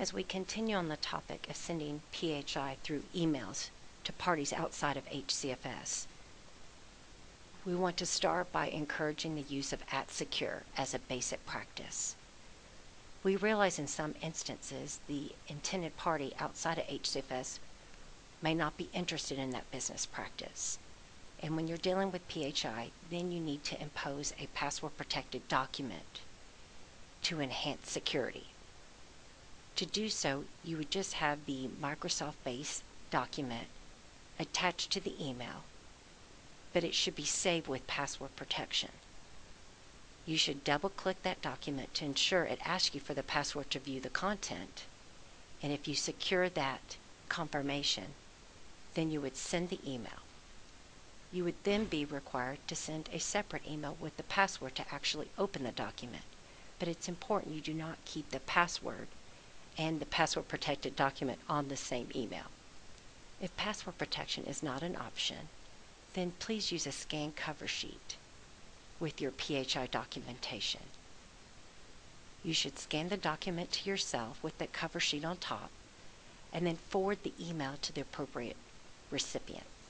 As we continue on the topic of sending PHI through emails to parties outside of HCFS, we want to start by encouraging the use of @Secure as a basic practice. We realize in some instances the intended party outside of HCFS may not be interested in that business practice. And when you're dealing with PHI, then you need to impose a password protected document to enhance security. To do so, you would just have the Microsoft-based document attached to the email, but it should be saved with password protection. You should double-click that document to ensure it asks you for the password to view the content, and if you secure that confirmation, then you would send the email. You would then be required to send a separate email with the password to actually open the document, but it's important you do not keep the password and the password protected document on the same email. If password protection is not an option, then please use a scanned cover sheet with your PHI documentation. You should scan the document to yourself with the cover sheet on top and then forward the email to the appropriate recipient.